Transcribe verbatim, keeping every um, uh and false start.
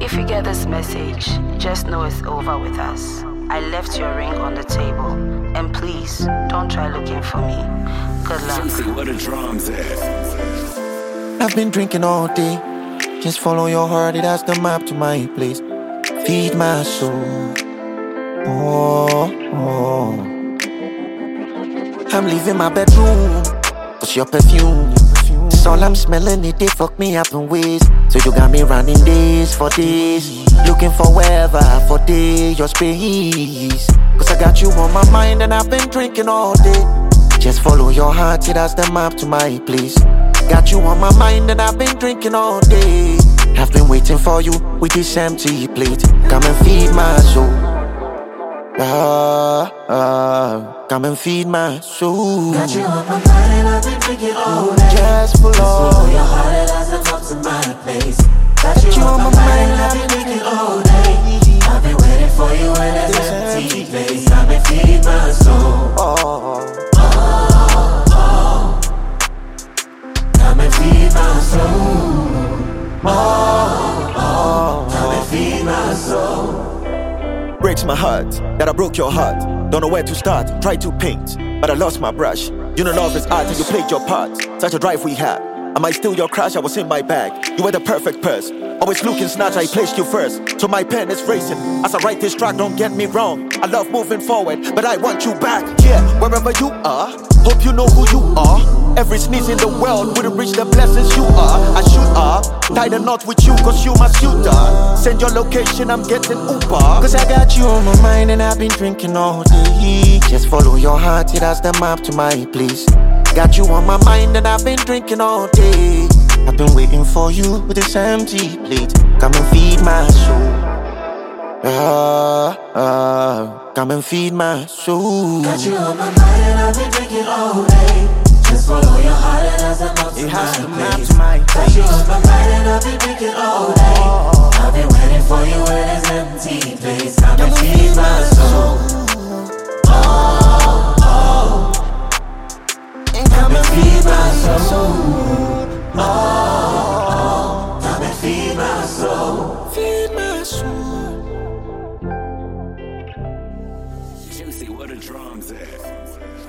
If you get this message, just know it's over with us. I left your ring on the table, and please don't try looking for me. Good luck. Juicy, where the drums at? I've been drinking all day. Just follow your heart, it has the map to my place. Feed my soul. Oh, oh. I'm leaving my bedroom, cause your perfume. It's all I'm smelling, it they fuck me up in ways. So you got me running days for days, looking for wherever for days, your space. Cause I got you on my mind and I've been drinking all day. Just follow your heart, it has the map to my place. Got you on my mind and I've been drinking all day. I've been waiting for you with this empty plate. Come and feed my soul. Ah, ah, come and feed my soul. Got you on my mind and I've been drinking all day. Just follow. Follow your heart, it has the top to my place. Got you on my mind and I've been drinking all day. I've been waiting for you in this empty place. Come and feed my soul. Oh, oh, oh. Come and feed my soul. Oh, oh, come and feed my soul. breaks my heart that I broke your heart. Don't know where to start, try to paint, but I lost my brush. You know love is art and you played your part. Such a drive we had. Am I still your crush? I was in my bag. You were the perfect person. Always looking snatch, I placed you first. So my pen is racing as I write this track, don't get me wrong. I love moving forward, but I want you back. Yeah, wherever you are, hope you know who you are. Every sneeze in the world wouldn't reach the blessings you are. I shoot up, tie the knot with you cause you my shooter. Send your location, I'm getting Uber. Cause I got you on my mind and I've been drinking all day. Just follow your heart, it has the map to my place. Got you on my mind and I've been drinking all day. I've been waiting for you with this empty plate. Come and feed my soul. Ah, ah, come and feed my soul. Got you on my mind and I've been drinking all day. Just follow your heart and as I'm up to It has to my map place. to my Got place. you on my mind and I've been drinking all day. I've been waiting for you in this empty place. Come and feed my soul. Oh, oh. Come and feed my soul. Oh, oh. Come and feed my soul. Feed my soul. Juicy, where the drums at?